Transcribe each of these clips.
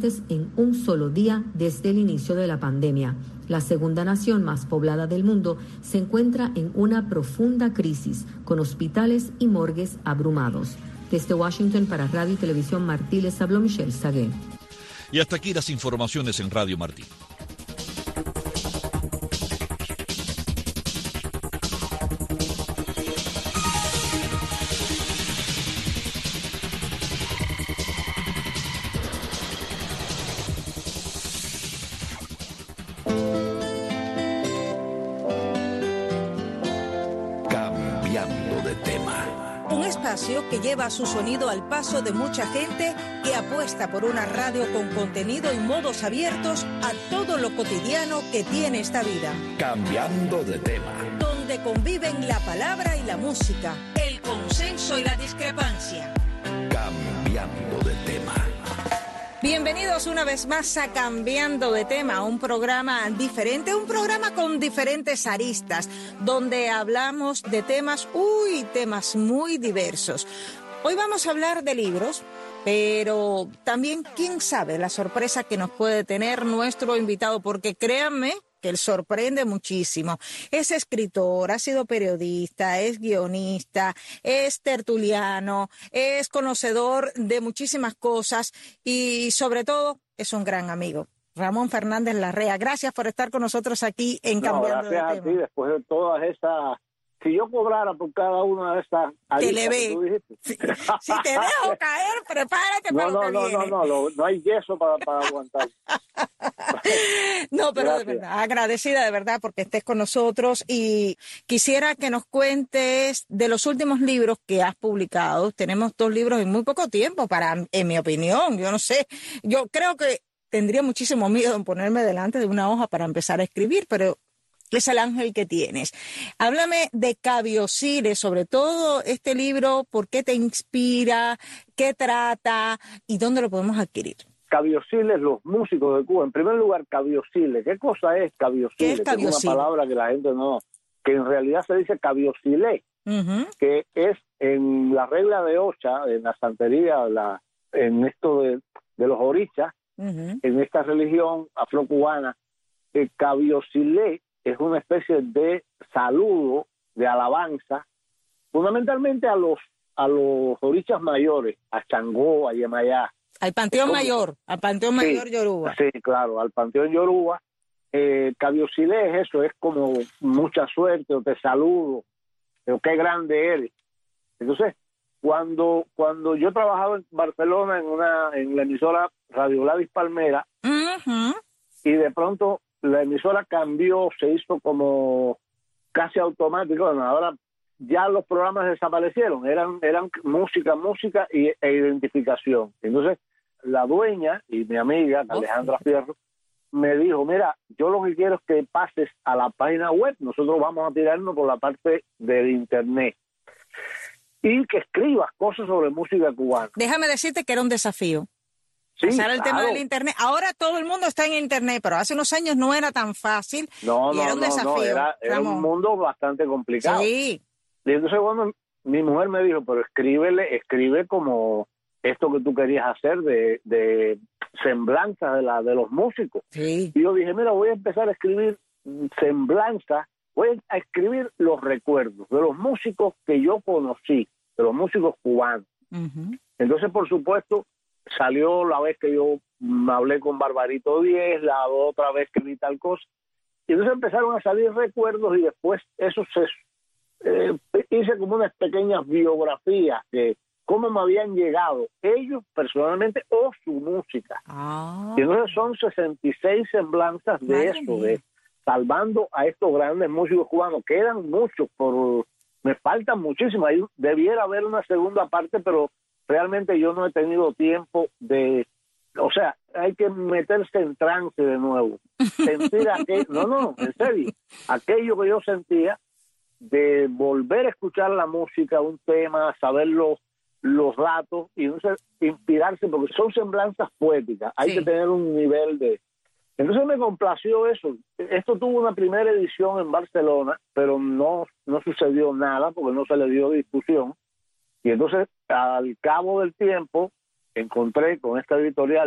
muertes en un solo día desde el inicio de la pandemia. La segunda nación más poblada del mundo se encuentra en una profunda crisis, con hospitales y morgues abrumados. Desde Washington para Radio y Televisión Martí les habló Michelle Sagué. Y hasta aquí las informaciones en Radio Martí. Que lleva su sonido al paso de mucha gente que apuesta por una radio con contenido y modos abiertos a todo lo cotidiano que tiene esta vida. Cambiando de tema. Donde conviven la palabra y la música, el consenso y la discrepancia. Cambiando de tema. Bienvenidos una vez más a Cambiando de Tema, un programa diferente, un programa con diferentes aristas, donde hablamos de temas muy diversos. Hoy vamos a hablar de libros, pero también, quién sabe, la sorpresa que nos puede tener nuestro invitado, porque créanme que él sorprende muchísimo. Es escritor, ha sido periodista, es guionista, es tertuliano, es conocedor de muchísimas cosas y sobre todo es un gran amigo. Ramón Fernández Larrea, gracias por estar con nosotros aquí en Cambiando de Tema. Gracias a ti, después de todas esas... Si yo cobrara por cada una de estas aristas que tú dijiste. Si te dejo caer, prepárate para lo que viene. No hay yeso para aguantar. No, pero gracias. De verdad, agradecida de verdad porque estés con nosotros y quisiera que nos cuentes de los últimos libros que has publicado. Tenemos 2 libros en muy poco tiempo en mi opinión, yo no sé, yo creo que tendría muchísimo miedo en ponerme delante de una hoja para empezar a escribir, pero es el ángel que tienes. Háblame de Cabiosiles, sobre todo este libro, ¿por qué te inspira? ¿Qué trata? ¿Y dónde lo podemos adquirir? Cabiosiles, los músicos de Cuba. En primer lugar, Cabiosiles. ¿Qué cosa es Cabiosiles? ¿Qué es Cabiosiles? Es una palabra que la gente no... Que en realidad se dice Cabiosilé, que es en la regla de Ocha, en la santería, en esto de los orichas, en esta religión afrocubana, Cabiosilé es una especie de saludo, de alabanza, fundamentalmente a los orichas mayores, a Changó, a Yemayá. Al Panteón Mayor, Yoruba. Sí, claro, al Panteón Yoruba. Cabiosiles es eso, es como mucha suerte, o te saludo, o qué grande eres. Entonces, cuando yo trabajaba en Barcelona en la emisora Radio Gladys Palmera, y de pronto la emisora cambió, se hizo como casi automático. Bueno, ahora ya los programas desaparecieron, eran música e identificación. Entonces, la dueña y mi amiga, Alejandra Fierro, me dijo, mira, yo lo que quiero es que pases a la página web, nosotros vamos a tirarnos por la parte del internet, y que escribas cosas sobre música cubana. Déjame decirte que era un desafío. Sí, pasar el tema claro. del internet. Ahora todo el mundo está en internet, pero hace unos años no era tan fácil. Era un desafío. Era un mundo bastante complicado. Sí. Y entonces, bueno, mi mujer me dijo, pero escribe como esto que tú querías hacer de semblanza de los músicos. Sí. Y yo dije, mira, voy a empezar a escribir semblanza, voy a escribir los recuerdos de los músicos que yo conocí, de los músicos cubanos. Entonces, por supuesto, salió la vez que yo hablé con Barbarito 10, la otra vez que vi tal cosa, y entonces empezaron a salir recuerdos y después eso hice como unas pequeñas biografías de cómo me habían llegado ellos personalmente o su música. Y entonces son 66 semblanzas de eso, de salvando a estos grandes músicos cubanos. Quedan muchos, me faltan muchísimos. Ahí debiera haber una segunda parte, pero realmente yo no he tenido tiempo o sea, hay que meterse en trance de nuevo. Sentir en serio, aquello que yo sentía de volver a escuchar la música, un tema, saber los datos y entonces inspirarse, porque son semblanzas poéticas. Hay que tener un nivel de... Entonces me complació eso. Esto tuvo una primera edición en Barcelona, pero no sucedió nada porque no se le dio difusión. Y entonces, al cabo del tiempo, encontré con esta editorial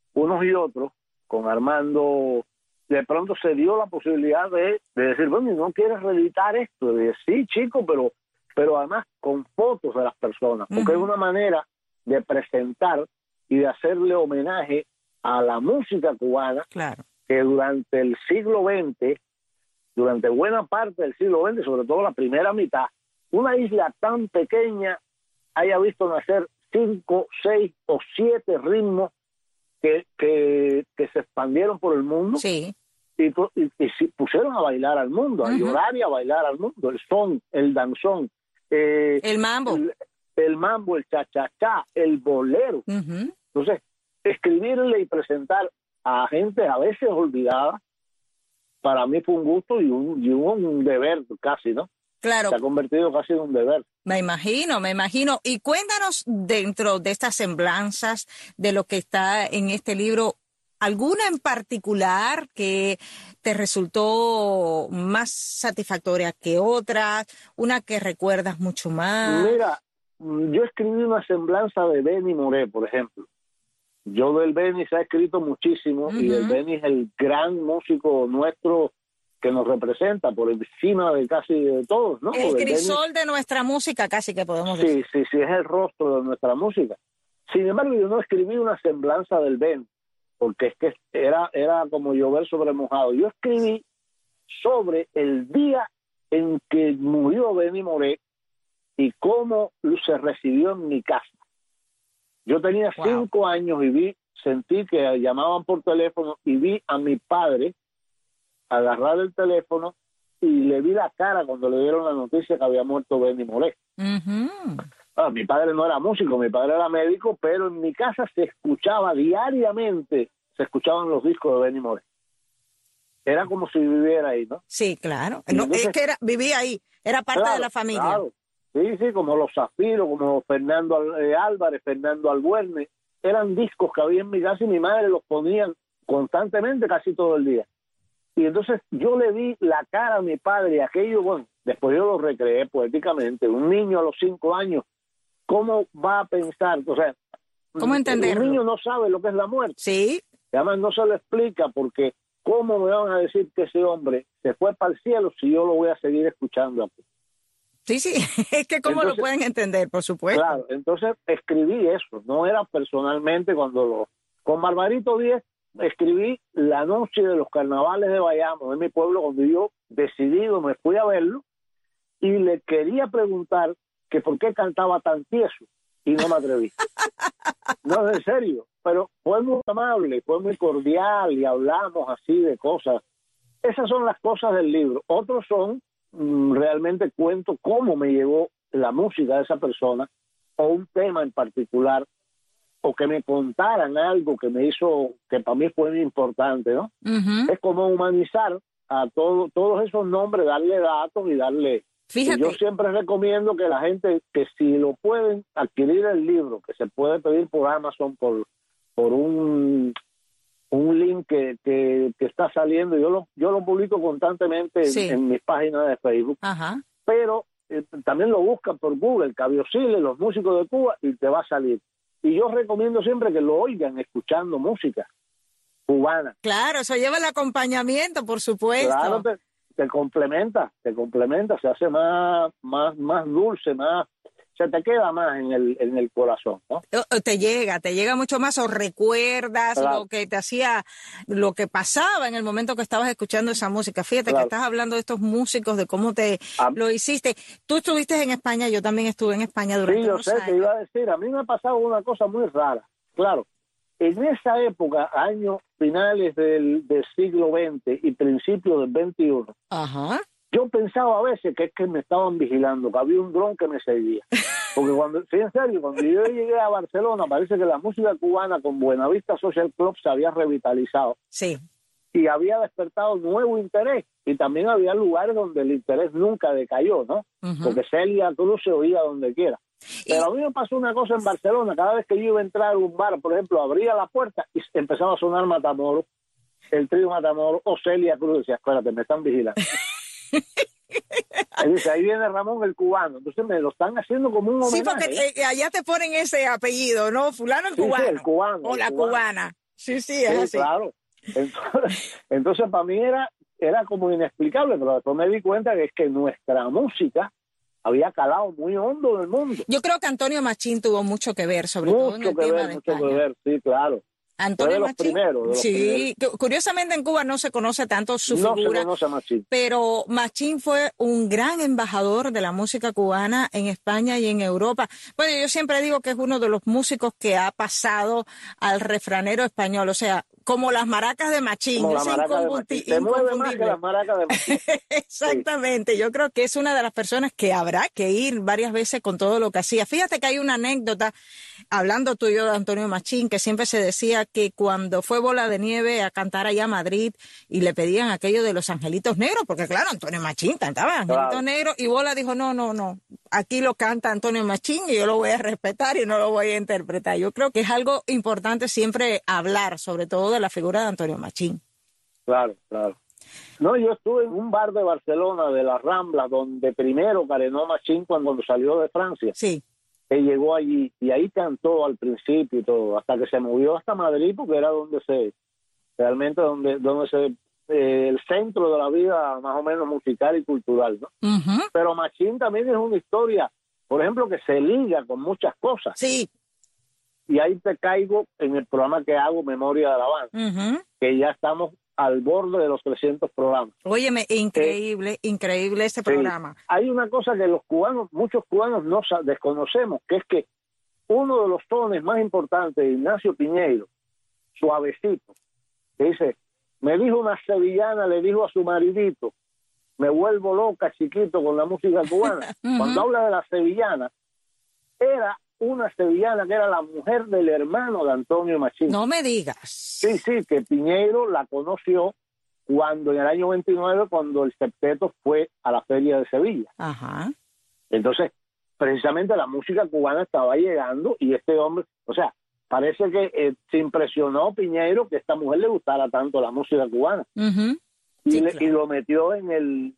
unos y otros, con Armando, de pronto se dio la posibilidad de decir, bueno, ¿no quieres reeditar esto? Y decir, sí, chico, pero además con fotos de las personas, porque es una manera de presentar y de hacerle homenaje a la música cubana, claro, que durante el siglo XX, durante buena parte del siglo XX, sobre todo la primera mitad, una isla tan pequeña haya visto nacer 5, 6 o 7 ritmos que se expandieron por el mundo, sí, y pusieron a bailar al mundo, a llorar y a bailar al mundo, el son, el danzón, el mambo, el mambo, el cha-cha-cha, el bolero. Entonces, escribirle y presentar a gente a veces olvidada, para mí fue un gusto y un deber casi, ¿no? claro. Se ha convertido casi en un deber. Me imagino. Y cuéntanos, dentro de estas semblanzas de lo que está en este libro, ¿alguna en particular que te resultó más satisfactoria que otras? ¿Una que recuerdas mucho más? Mira, yo escribí una semblanza de Benny Moré, por ejemplo. Yo del Benny se ha escrito muchísimo, y el Benny es el gran músico nuestro que nos representa por encima de casi de todos, ¿no? El Porque crisol de nuestra música, casi que podemos decir. Sí, es el rostro de nuestra música. Sin embargo, yo no escribí una semblanza del Benny, porque es que era como llover sobre mojado. Yo escribí sobre el día en que murió Benny Moré y cómo se recibió en mi casa. Yo tenía 5 años y sentí que llamaban por teléfono y vi a mi padre agarrar el teléfono y le vi la cara cuando le dieron la noticia que había muerto Benny Moré. Mi padre no era músico, mi padre era médico, pero en mi casa se escuchaba diariamente, se escuchaban los discos de Benny Moré. Era como si viviera ahí, ¿no? Sí, claro. No, entonces, es que vivía ahí, era parte de la familia. Claro. Sí, como Los Zafiros, como Fernando Álvarez, Fernando Albuerne, eran discos que había en mi casa y mi madre los ponía constantemente, casi todo el día. Y entonces yo le vi la cara a mi padre, aquello, bueno, después yo lo recreé poéticamente. Un niño a los 5 años, ¿cómo va a pensar? O sea, ¿cómo entenderlo? Un niño no sabe lo que es la muerte. Sí. Además no se lo explica, porque ¿cómo me van a decir que ese hombre se fue para el cielo si yo lo voy a seguir escuchando aquí? Sí, es que cómo lo pueden entender, por supuesto. Claro, entonces escribí eso, no era personalmente con Barbarito Díez escribí la noche de los carnavales de Bayamo, de mi pueblo, cuando yo decidido me fui a verlo y le quería preguntar que por qué cantaba tan tieso y no me atreví. No, en serio, pero fue muy amable, fue muy cordial y hablamos así de cosas. Esas son las cosas del libro. Otros son realmente cuento cómo me llegó la música de esa persona o un tema en particular, o que me contaran algo que me hizo, que para mí fue muy importante, ¿no? Es como humanizar a todos esos nombres, darle datos y darle... Fíjate. Yo siempre recomiendo que la gente, que si lo pueden adquirir el libro, que se puede pedir por Amazon, por un link que está saliendo, yo lo publico constantemente en mis páginas de Facebook, pero también lo buscan por Google, Cabiosile, los músicos de Cuba, y te va a salir. Y yo recomiendo siempre que lo oigan escuchando música cubana. Claro, eso lleva el acompañamiento, por supuesto. Claro, te complementa, se hace más dulce, se te queda más en el corazón, ¿no? Te llega mucho más, o recuerdas lo que te hacía, lo que pasaba en el momento que estabas escuchando esa música. Fíjate que estás hablando de estos músicos, de cómo lo hiciste. Tú estuviste en España, yo también estuve en España durante unos años. Sí, yo sé, te iba a decir, a mí me ha pasado una cosa muy rara. Claro, en esa época, años finales del siglo XX y principios del XXI, yo pensaba a veces que es que me estaban vigilando, que había un dron que me seguía. Porque en serio, cuando yo llegué a Barcelona, parece que la música cubana con Buenavista Social Club se había revitalizado. Sí. Y había despertado nuevo interés. Y también había lugares donde el interés nunca decayó, ¿no? Porque Celia Cruz se oía donde quiera. Pero a mí me pasó una cosa en Barcelona. Cada vez que yo iba a entrar a un bar, por ejemplo, abría la puerta y empezaba a sonar Matamoros, el trío Matamoros, o Celia Cruz. Decía, espérate, me están vigilando. Dice, ahí viene Ramón el cubano. Entonces me lo están haciendo como un homenaje. Sí, porque allá te ponen ese apellido, ¿no? Fulano el cubano. Sí, el cubano. O la cubana. Sí, es así. Claro. Entonces para mí era como inexplicable, pero después me di cuenta que es que nuestra música había calado muy hondo en el mundo. Yo creo que Antonio Machín tuvo mucho que ver, sobre todo en el tema de España. Mucho que ver, sí, claro. Antonio de los Machín, primeros. Sí, curiosamente en Cuba no se conoce tanto su figura. No se conoce a Machín. Pero Machín fue un gran embajador de la música cubana en España y en Europa. Bueno, yo siempre digo que es uno de los músicos que ha pasado al refranero español, o sea, como las maracas de Machín. Como la maraca de Machín. Se mueve más que las maracas de Machín. Exactamente, sí. Yo creo que es una de las personas que habrá que ir varias veces con todo lo que hacía. Fíjate que hay una anécdota, hablando tú y yo de Antonio Machín, que siempre se decía que cuando fue Bola de Nieve a cantar allá a Madrid y le pedían aquello de los Angelitos Negros, porque claro, Antonio Machín cantaba Angelitos Negros, y Bola dijo, no, aquí lo canta Antonio Machín y yo lo voy a respetar y no lo voy a interpretar. Yo creo que es algo importante siempre hablar, sobre todo de la figura de Antonio Machín. Claro. No, yo estuve en un bar de Barcelona, de la Rambla, donde primero carenó Machín cuando salió de Francia. Sí. Que llegó allí y ahí cantó al principio y todo, hasta que se movió hasta Madrid, porque era donde el centro de la vida más o menos musical y cultural, ¿no? Uh-huh. Pero Machín también es una historia, por ejemplo, que se liga con muchas cosas. Sí. Y ahí te caigo en el programa que hago, Memoria de la Banda, uh-huh, que ya estamos al borde de los 300 programas. Óyeme, increíble este programa. Hay una cosa que muchos cubanos no desconocemos, que es que uno de los tones más importantes de Ignacio Piñeiro, Suavecito, que dice, me dijo una sevillana, le dijo a su maridito, me vuelvo loca chiquito con la música cubana. Uh-huh. Cuando habla de la sevillana, era una sevillana que era la mujer del hermano de Antonio Machín. No me digas. Sí, que Piñeiro la conoció cuando en el año 29, cuando el septeto fue a la Feria de Sevilla. Ajá. Entonces, precisamente la música cubana estaba llegando y este hombre, o sea, parece que se impresionó Piñeiro que a esta mujer le gustara tanto la música cubana. Uh-huh. Sí, claro. Y lo metió en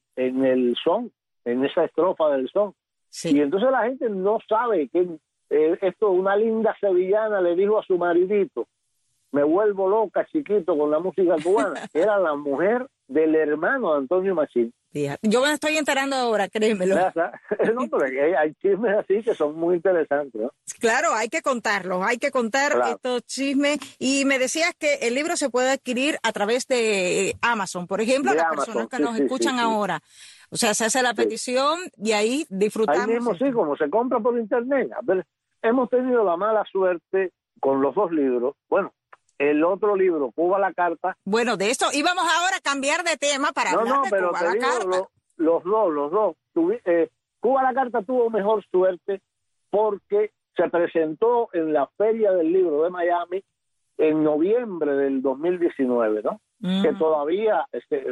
el son, en esa estrofa del son. Sí. Y entonces la gente no sabe que esto, una linda sevillana le dijo a su maridito, me vuelvo loca chiquito con la música cubana. Era la mujer del hermano de Antonio Machín. Yo me estoy enterando ahora, créemelo. No, pero hay chismes así que son muy interesantes, ¿no? Claro, hay que contarlos, hay que contar estos chismes. Y me decías que el libro se puede adquirir a través de Amazon, por ejemplo, las personas que nos escuchan ahora. O sea, se hace la petición y ahí disfrutamos. Ahí mismo sí, como se compra por internet. A ver, hemos tenido la mala suerte con los dos libros. Bueno, el otro libro, Cuba a la Carta. Bueno, de esto íbamos ahora a cambiar de tema para hablar de pero Cuba a la Carta. Los dos. Cuba a la Carta tuvo mejor suerte porque se presentó en la Feria del Libro de Miami en noviembre del 2019, ¿no? Que todavía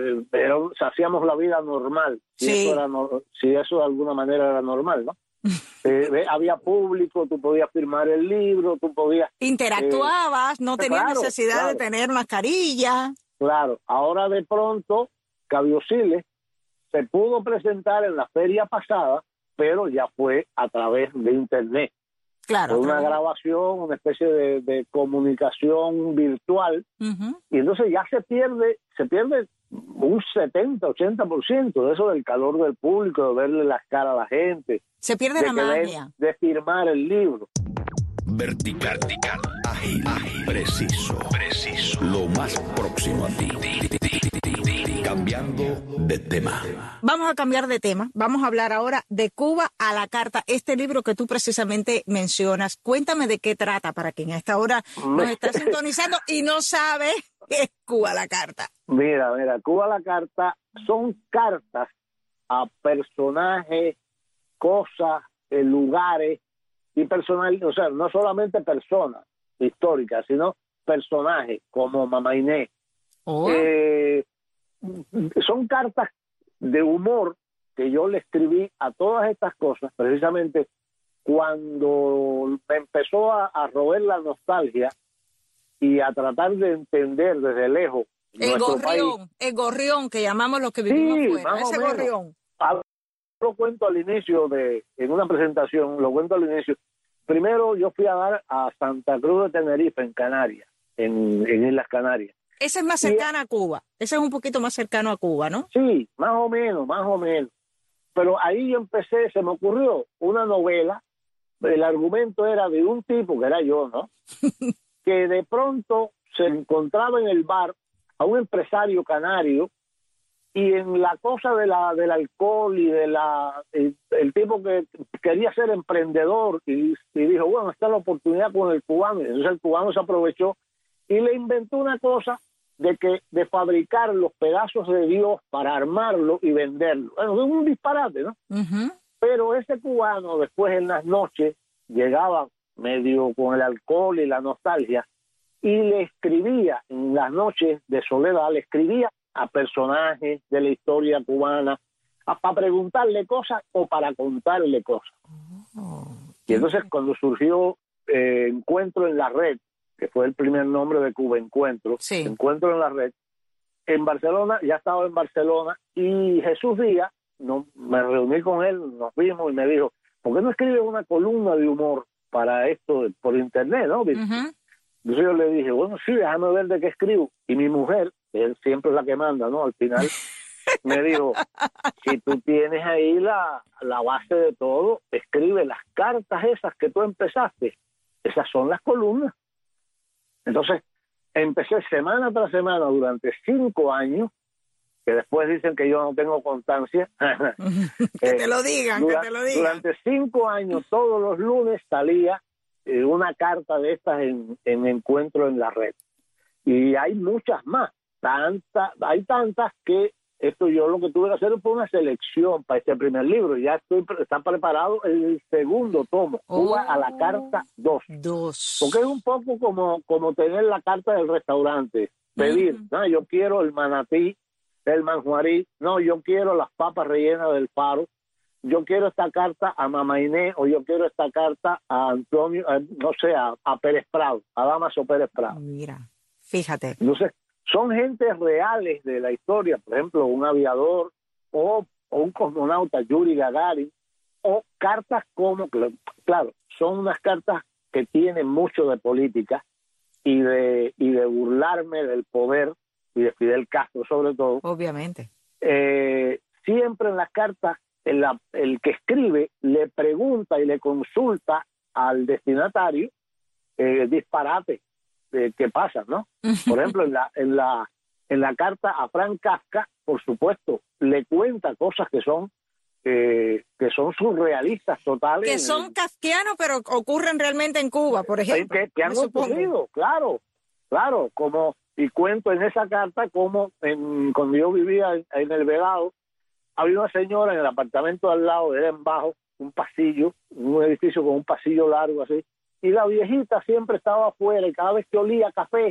hacíamos la vida normal, si eso de alguna manera era normal, ¿no? Había público, tú podías firmar el libro, tú podías... Interactuabas, no tenías necesidad de tener mascarilla. Claro, ahora de pronto, Cabiosiles se pudo presentar en la feria pasada, pero ya fue a través de internet. Claro. Una grabación, una especie de comunicación virtual, uh-huh, y entonces ya se pierde un 70-80% de eso del calor del público, de verle las caras a la gente. Se pierde la magia. De firmar el libro. Vertical, ágil, preciso. Lo más próximo a ti. Cambiando de tema. Vamos a cambiar de tema. Vamos a hablar ahora de Cuba a la Carta. Este libro que tú precisamente mencionas. Cuéntame de qué trata para quien a esta hora nos está sintonizando y no sabe qué es Cuba a la Carta. Mira, Cuba a la Carta son cartas a personajes, cosas, lugares y personal, o sea, no solamente personas históricas, sino personajes como Mama Inés. Oh. Son cartas de humor que yo le escribí a todas estas cosas precisamente cuando me empezó a roer la nostalgia y a tratar de entender desde lejos el gorrión que llamamos los que vivimos fuera, ese gorrión. Lo cuento al inicio en una presentación, lo cuento al inicio. Primero yo fui a dar a Santa Cruz de Tenerife, en Canarias. en Islas Canarias. Esa es más cercana a Cuba, ese es un poquito más cercano a Cuba, ¿no? Sí, más o menos. Pero ahí yo empecé, se me ocurrió una novela, el argumento era de un tipo, que era yo, ¿no? Que de pronto se encontraba en el bar a un empresario canario y en la cosa del alcohol y el tipo que quería ser emprendedor y dijo, bueno, esta es la oportunidad con el cubano. Y entonces el cubano se aprovechó y le inventó una cosa de fabricar los pedazos de Dios para armarlo y venderlo. Bueno, es un disparate, ¿no? Uh-huh. Pero ese cubano después en las noches llegaba medio con el alcohol y la nostalgia y le escribía en las noches de soledad, le escribía a personajes de la historia cubana para preguntarle cosas o para contarle cosas. Y entonces cuando surgió Encuentro en la Red, que fue el primer nombre de Cuba Encuentro, sí. Encuentro en la Red, en Barcelona, ya estaba en Barcelona, y Jesús Díaz, me reuní con él, nos vimos y me dijo, ¿por qué no escribes una columna de humor para esto por internet, no? Uh-huh. Entonces yo le dije, bueno, sí, déjame ver de qué escribo. Y mi mujer, él siempre es la que manda, ¿no? Al final me dijo, si tú tienes ahí la base de todo, escribe las cartas esas que tú empezaste. Esas son las columnas. Entonces, empecé semana tras semana durante 5 años, que después dicen que yo no tengo constancia. Que te lo digan. Durante 5 años, todos los lunes salía una carta de estas en Encuentro en la Red. Y hay muchas más. Hay tantas que yo lo que tuve que hacer fue una selección para este primer libro. Ya está preparado el segundo tomo, Cuba a la carta 2. Porque es un poco como tener la carta del restaurante, pedir, no, yo quiero el manatí, el manjuarí, no, yo quiero las papas rellenas del Faro, yo quiero esta carta a Mama Inés, o yo quiero esta carta a Antonio, no sé, a Pérez Prado, a Damaso Pérez Prado. Mira, fíjate. Entonces, son gentes reales de la historia, por ejemplo, un aviador o un cosmonauta, Yuri Gagarin, o cartas como, claro, son unas cartas que tienen mucho de política y de burlarme del poder y de Fidel Castro sobre todo. Obviamente. Siempre en las cartas el que escribe le pregunta y le consulta al destinatario disparate que pasa, ¿no? Por ejemplo, en la carta a Frank Kafka, por supuesto, le cuenta cosas que son surrealistas totales. Que son kafkianos, pero ocurren realmente en Cuba, por ejemplo. Que han ocurrido, claro, y cuento en esa carta como cuando yo vivía en el Vedado, había una señora en el apartamento al lado, era en bajo, un pasillo, un edificio con un pasillo largo así, y la viejita siempre estaba afuera y cada vez que olía café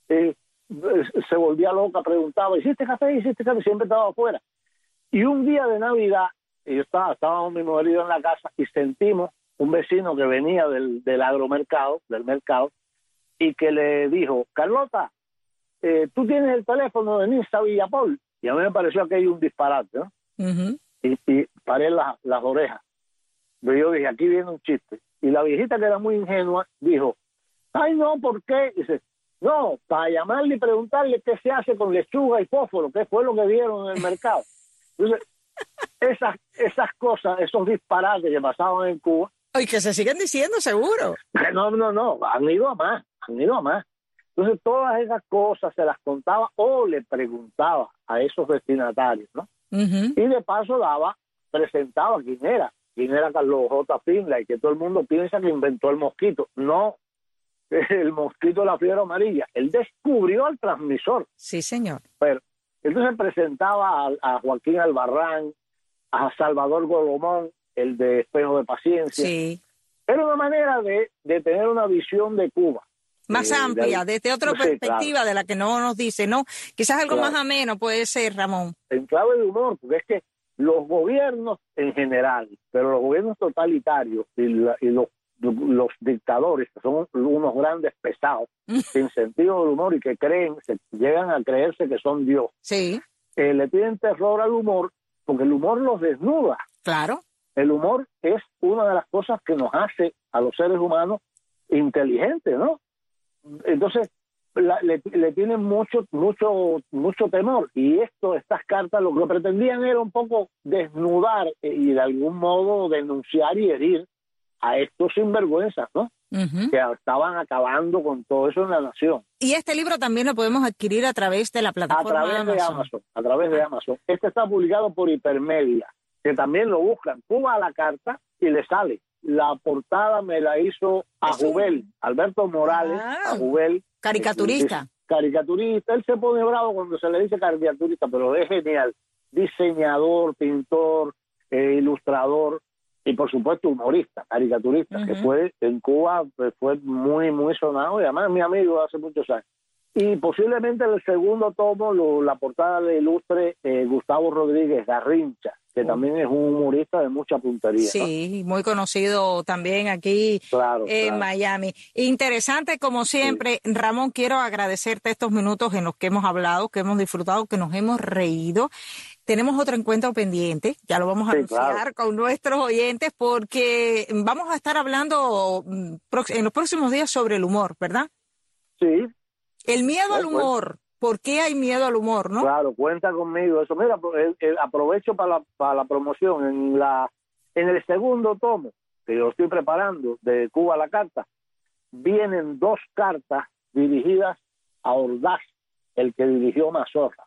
se volvía loca, preguntaba, ¿hiciste café? Siempre estaba afuera. Y un día de Navidad, estábamos mi marido en la casa y sentimos un vecino que venía del agromercado, del mercado, y que le dijo, Carlota, tú tienes el teléfono de Nisa Villapol. Y a mí me pareció aquello un disparate, ¿no? Uh-huh. Y paré las orejas. Pero yo dije, aquí viene un chiste. Y la viejita, que era muy ingenua, dijo, ay, no, ¿por qué? Dice, no, para llamarle y preguntarle qué se hace con lechuga y fósforo, qué fue lo que vieron en el mercado. Entonces, esas cosas, esos disparates que pasaban en Cuba. Y que se siguen diciendo, seguro. No, han ido a más. Entonces, todas esas cosas se las contaba o le preguntaba a esos destinatarios, ¿no? Uh-huh. Y de paso presentaba quién era Carlos J. Finlay, que todo el mundo piensa que inventó el mosquito. No, el mosquito de la fiebre amarilla. Él descubrió el transmisor. Sí, señor. Pero entonces presentaba a Joaquín Albarrán, a Salvador Golomón, el de Espejo de Paciencia. Sí. Era una manera de tener una visión de Cuba. Más amplia, desde otra perspectiva, claro, de la que no nos dice, ¿no? Quizás algo más ameno puede ser, Ramón. En clave de humor, porque es que los gobiernos en general, pero los gobiernos totalitarios y los dictadores, que son unos grandes pesados, sin sentido del humor y que llegan a creerse que son Dios. Sí. Le tienen terror al humor porque el humor los desnuda. Claro. El humor es una de las cosas que nos hace a los seres humanos inteligentes, ¿no? Entonces, le tienen mucho temor, y estas cartas lo que pretendían era un poco desnudar y de algún modo denunciar y herir a estos sinvergüenzas, ¿no? Que estaban acabando con todo eso en la nación. Y este libro también lo podemos adquirir a través de la plataforma a través de Amazon. Este está publicado por Hipermedia, que también lo buscan, Cuba a la carta, y le sale. La portada me la hizo Ajubel, Alberto Morales, Ajubel. Caricaturista. Caricaturista. Él se pone bravo cuando se le dice caricaturista, pero es genial. Diseñador, pintor, ilustrador y por supuesto humorista, caricaturista, que fue en Cuba, pues, fue muy, muy sonado, y además mi amigo hace muchos años. Y posiblemente en el segundo tomo la portada le ilustre Gustavo Rodríguez Garrincha, que también es un humorista de mucha puntería. Sí, ¿no? Muy conocido también aquí en Miami. Interesante como siempre. Sí. Ramón, quiero agradecerte estos minutos en los que hemos hablado, que hemos disfrutado, que nos hemos reído. Tenemos otro encuentro pendiente, ya lo vamos a anunciar con nuestros oyentes, porque vamos a estar hablando en los próximos días sobre el humor, ¿verdad? Sí. El miedo al humor. ¿Por qué hay miedo al humor, no? Claro, cuenta conmigo. Eso, mira, aprovecho para la promoción. En el segundo tomo, que yo estoy preparando, de Cuba a la carta, vienen 2 cartas dirigidas a Ordaz, el que dirigió Mazorra.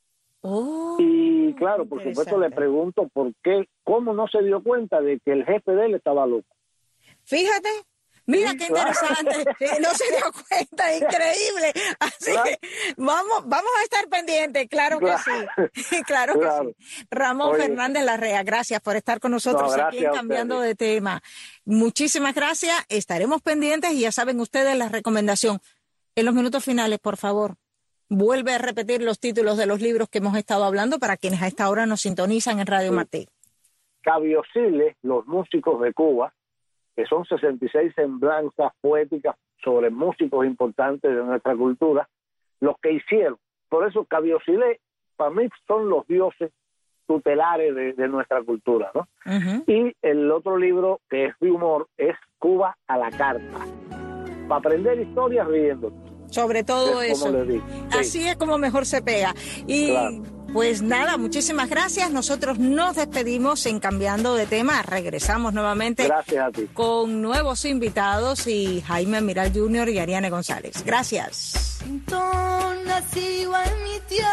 Y claro, por supuesto le pregunto por qué, cómo no se dio cuenta de que el jefe de él estaba loco. Fíjate. Mira qué interesante, no se dio cuenta, increíble. Así que vamos a estar pendientes, claro que sí, claro que sí. Ramón Fernández Larrea, gracias por estar con nosotros aquí en Cambiando de Tema. Muchísimas gracias, estaremos pendientes y ya saben ustedes la recomendación. En los minutos finales, por favor, vuelve a repetir los títulos de los libros que hemos estado hablando para quienes a esta hora nos sintonizan en Radio Martí. Cabiosiles, los músicos de Cuba, que son 66 semblanzas poéticas sobre músicos importantes de nuestra cultura, los que hicieron. Por eso Cabiosiles, para mí, son los dioses tutelares de nuestra cultura, ¿no? Y el otro libro, que es de humor, es Cuba a la carta, para aprender historias riendo. Sobre todo eso. Así es como mejor se pega. Y pues nada, muchísimas gracias. Nosotros nos despedimos en Cambiando de Tema. Regresamos nuevamente. Gracias a ti. Con nuevos invitados y Jaime Amiral Jr. y Ariane González. Gracias. Nacido en mi tierra,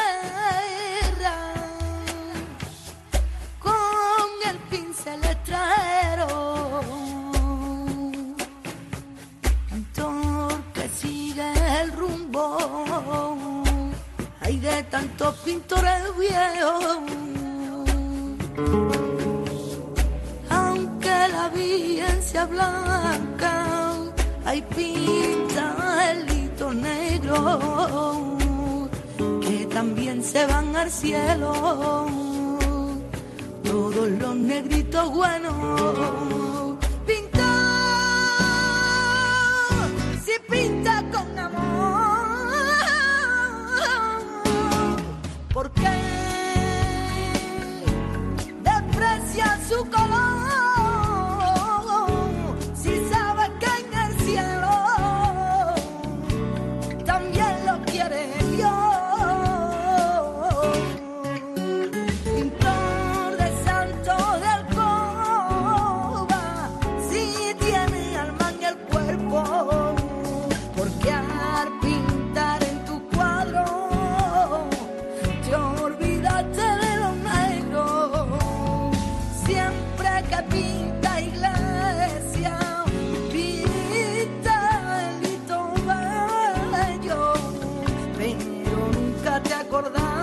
con el pincel extranjero, pintor que sigue el rumbo, hay de tantos pintores viejos, aunque la Virgen sea blanca, hay pintalitos negros que también se van al cielo, todos los negritos buenos. Pintor, si pinta con amor, ¿por qué desprecia su color? Si sabe que en el cielo también lo quiere Dios. Pintor de santo del Coba, si tiene alma en el cuerpo, porque al pintar en tu cuadro te olvidaste de lo negro. Siempre que pinta iglesia, pinta el hito bello, pero nunca te acordás